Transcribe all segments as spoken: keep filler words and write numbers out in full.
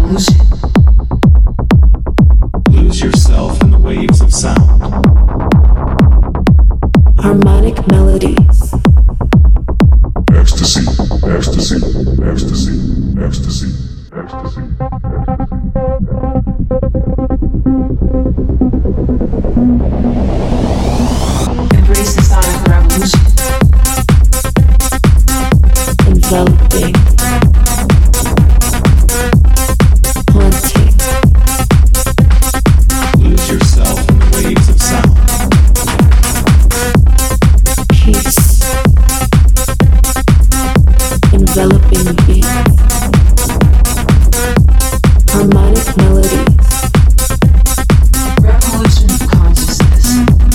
revolution. Lose yourself in the waves of sound. Harmonic melodies. Ecstasy, ecstasy, ecstasy, ecstasy, ecstasy. Embrace the sonic revolution. Enveloping. Haunting. Lose yourself in the waves of sound. Peace. Enveloping the beat. Harmonic melodies. Revolution of consciousness.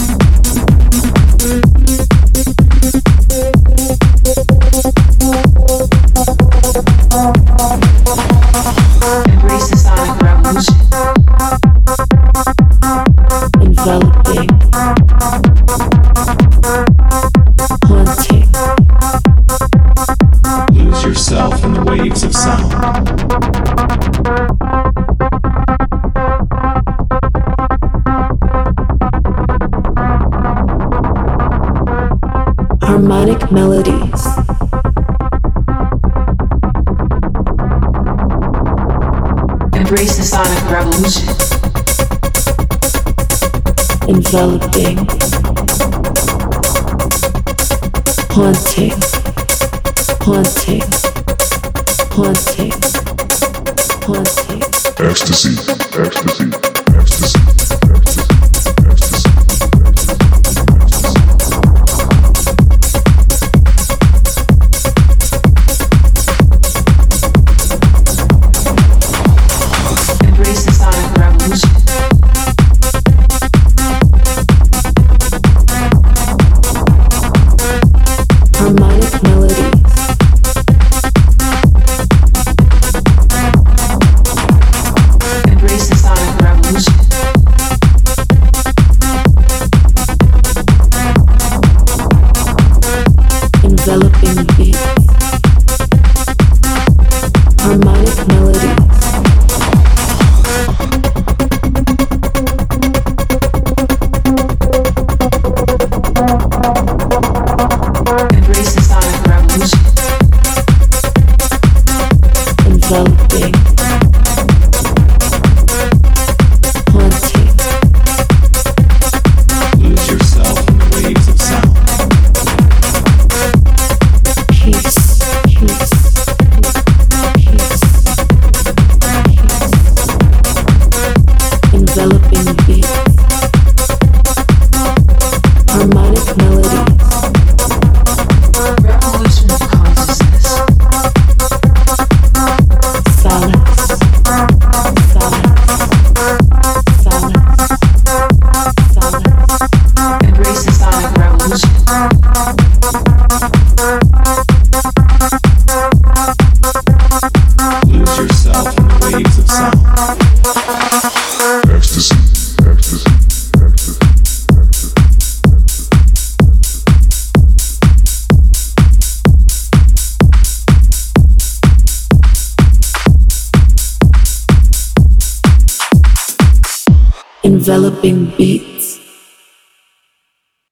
Embrace the sonic revolution. Enveloping. Haunting. Lose yourself in the waves of sound. Harmonic melodies. Embrace the sonic revolution. Enveloping. Haunting. Haunting. Haunting. Haunting. Ecstasy, ecstasy, ecstasy, ecstasy, ecstasy. Embrace the sonic revolution. Harmonic melodies. Embrace the sonic revolution. Enveloping the beat. Harmonic melodies. Embrace the sonic revolution. Enveloping. Haunting. Lose yourself in the waves of sound. Peace. Peace. Peace. Peace. Enveloping the beat. Harmonic melodies. Revolution of consciousness. Silence. Silence. Silence. Silence. Embrace the sonic revolution. Lose yourself in the waves of sound. Ecstasy, ecstasy, ecstasy, ecstasy. Enveloping beat.